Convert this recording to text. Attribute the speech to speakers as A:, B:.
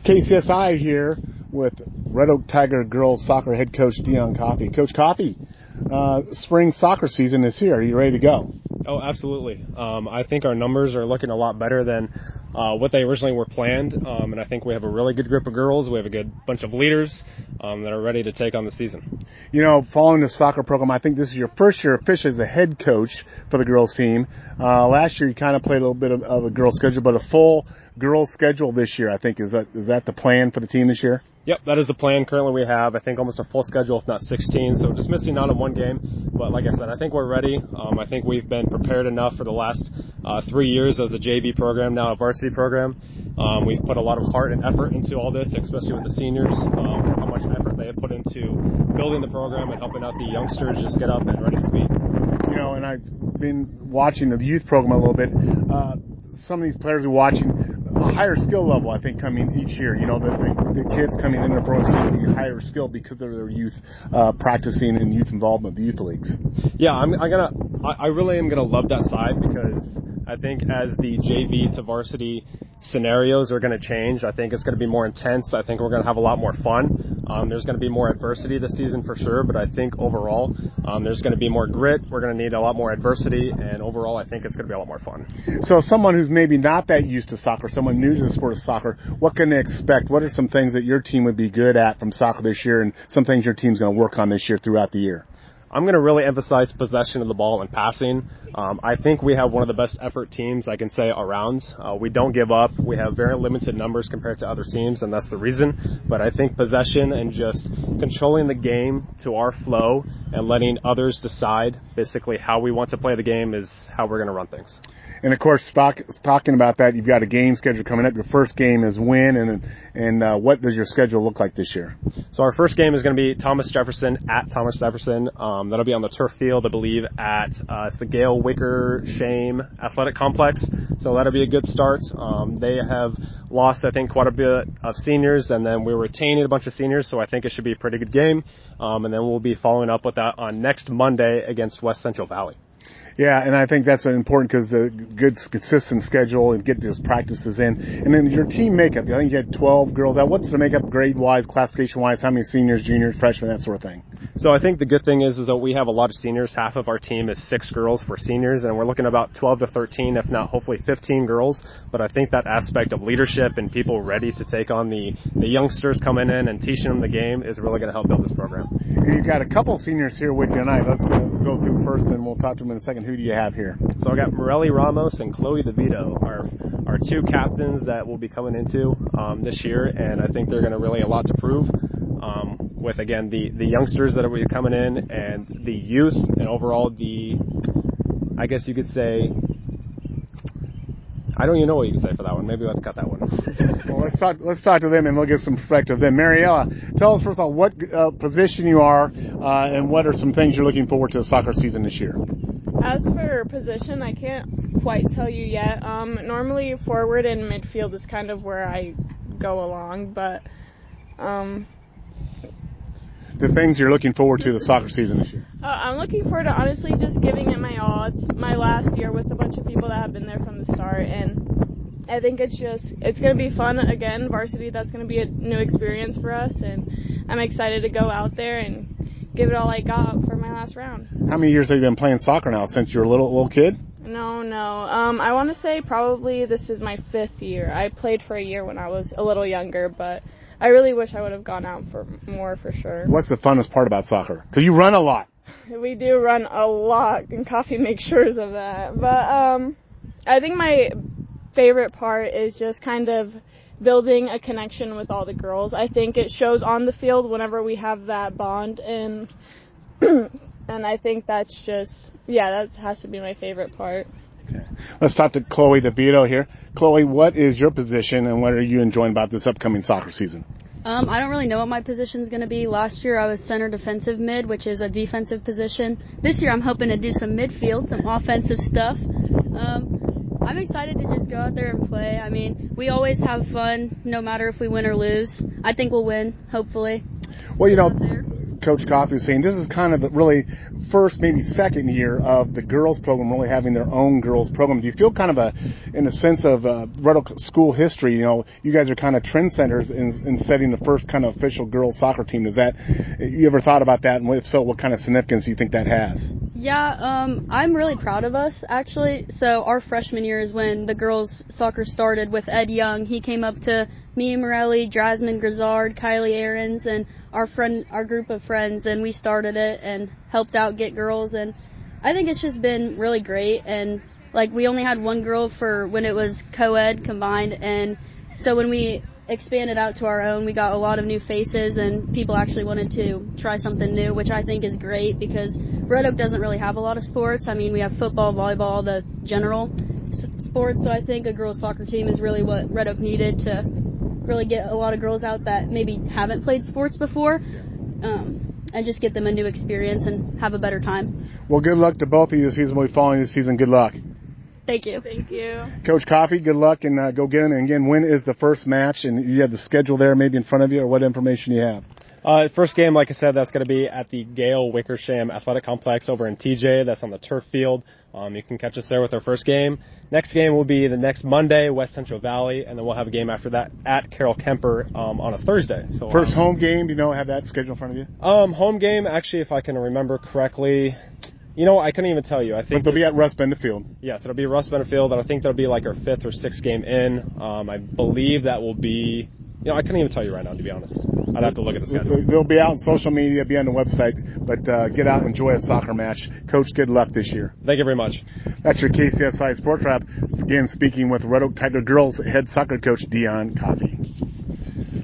A: KCSI here with Red Oak Tiger girls soccer head coach Dion Coffey. Coach Coffey, spring soccer season is here. Are you ready to go?
B: Oh, absolutely. I think our numbers are looking a lot better than what they originally were planned, and I think we have a really good group of girls. We have a good bunch of leaders that are ready to take on the season.
A: You know, following the soccer program, I think this is your first year officially as a head coach for the girls team. Last year you kind of played a little bit of a girls schedule, but a full girls schedule this year, I think. Is that the plan for the team this year?
B: Yep, that is the plan. Currently we have, I think, almost a full schedule, if not 16, so just missing out on one game. But like I said, I think we're ready. I think we've been prepared enough for the last 3 years as a JV program, now a varsity program. We've put a lot of heart and effort into all this, especially with the seniors, how much effort they have put into building the program and helping out the youngsters just get up and ready to speak.
A: You know, and I've been watching the youth program a little bit. Some of these players are watching a higher skill level, I think, coming each year. You know, the kids coming in the program seem to be higher skill because of their youth practicing and youth involvement, the youth leagues.
B: Yeah, I really am gonna love that side, because I think as the JV to varsity scenarios are going to change, I think it's going to be more intense. I think we're going to have a lot more fun. There's going to be more adversity this season for sure, but I think overall there's going to be more grit. We're going to need a lot more adversity, and overall I think it's going to be a lot more fun.
A: So someone who's maybe not that used to soccer, someone new to the sport of soccer, what can they expect? What are some things that your team would be good at from soccer this year, and some things your team's going to work on this year throughout the year?
B: I'm going to really emphasize possession of the ball and passing. I think we have one of the best effort teams, I can say, around. We don't give up. We have very limited numbers compared to other teams, and that's the reason. But I think possession and just controlling the game to our flow and letting others decide basically how we want to play the game is how we're going to run things.
A: And of course, talking about that, you've got a game schedule coming up. Your first game is when, and what does your schedule look like this year?
B: So our first game is going to be Thomas Jefferson at Thomas Jefferson. That'll be on the turf field, I believe, at it's the Gail Wickersham Athletic Complex. So that'll be a good start. They have lost, I think, quite a bit of seniors, and then we're retaining a bunch of seniors, so I think it should be a pretty good game. And then we'll be following up with that on next Monday against West Central Valley.
A: Yeah, and I think that's important because the good, consistent schedule and get those practices in. And then your team makeup, I think you had 12 girls out. What's the makeup grade-wise, classification-wise? How many seniors, juniors, freshmen, that sort of thing?
B: So I think the good thing is that we have a lot of seniors. Half of our team is 6 girls for seniors, and we're looking at about 12 to 13, if not hopefully 15 girls. But I think that aspect of leadership and people ready to take on the youngsters coming in and teaching them the game is really going to help build this program.
A: You've got a couple seniors here with you tonight. Let's go through first, and we'll talk to them in a second. Who do you have here?
B: So I got Morelli Ramos and Chloe DeVito, our 2 captains that we'll be coming into this year, and I think they're going to really a lot to prove with, again, the youngsters that will be coming in and the youth, and overall I guess you could say, I don't even know what you can say for that one. Maybe we'll have to cut that one.
A: Well, let's talk to them, and we'll get some perspective then. Mariella, tell us first of all what position you are and what are some things you're looking forward to the soccer season this year.
C: As for position, I can't quite tell you yet. Normally forward and midfield is kind of where I go along, but
A: the things you're looking forward to the soccer season this year.
C: I'm looking forward to honestly just giving it my all. It's my last year with a bunch of people that have been there from the start, and I think it's going to be fun again. Varsity, that's going to be a new experience for us, and I'm excited to go out there and give it all I got for my last round.
A: How many years have you been playing soccer now, since you were a little kid?
C: No. I want to say probably this is my 5th year. I played for a year when I was a little younger, but I really wish I would have gone out for more for sure.
A: What's the funnest part about soccer? Because you run a lot.
C: We do run a lot, and Coffee makes sure of that. But I think my favorite part is just kind of building a connection with all the girls. I think it shows on the field whenever we have that bond, and I think that's just, that has to be my favorite part.
A: Okay. Let's talk to Chloe DeVito here. Chloe, what is your position, and what are you enjoying about this upcoming soccer season?
D: I don't really know what my position is going to be. Last year I was center defensive mid, which is a defensive position. This year I'm hoping to do some midfield, some offensive stuff. I'm excited to just go out there and play. I mean, we always have fun, no matter if we win or lose. I think we'll win, hopefully.
A: Well, you know, Coach Coffey was saying, this is kind of the really first, maybe second year of the girls program really having their own girls program. Do you feel kind of in a sense of Red Oak school history, you guys are kind of trendsetters in setting the first kind of official girls soccer team. You ever thought about that? And if so, what kind of significance do you think that has?
D: Yeah, I'm really proud of us, actually. So our freshman year is when the girls soccer started with Ed Young. He came up to me, Morelli, Drasman Grizzard, Kylie Aarons, and our group of friends, and we started it and helped out get girls. And I think it's just been really great. And we only had one girl for when it was co-ed combined, and so when we expanded out to our own, we got a lot of new faces, and people actually wanted to try something new, which I think is great because Red Oak doesn't really have a lot of sports. I mean, we have football, volleyball, the general sports, so I think a girls soccer team is really what Red Oak needed to really get a lot of girls out that maybe haven't played sports before, and just get them a new experience and have a better time.
A: Well, good luck to both of you this season. We'll be following this season. Good luck.
D: Thank you.
C: Thank you.
A: Coach Coffey, good luck, and go get them. And again, when is the first match? And you have the schedule there maybe in front of you, or what information you have?
B: First game, like I said, that's going to be at the Gale Wickersham Athletic Complex over in TJ. That's on the turf field. You can catch us there with our first game. Next game will be the next Monday, West Central Valley, and then we'll have a game after that at Carroll Kemper on a Thursday. So
A: first home game, do you have that schedule in front of you?
B: Home game, actually, if I can remember correctly, I couldn't even tell you. I think
A: but they'll be at Russ Bender Field.
B: Yes, it'll be Russ Bender Field, and I think that'll be like our fifth or sixth game in. I believe that will be. I couldn't even tell you right now, to be honest. I'd have to look at the schedule.
A: They'll be out on social media, be on the website, but get out and enjoy a soccer match. Coach, good luck this year.
B: Thank you very much.
A: That's your KCSI Sports Wrap. Again, speaking with Red Oak Tiger Girls head soccer coach Dion Coffey.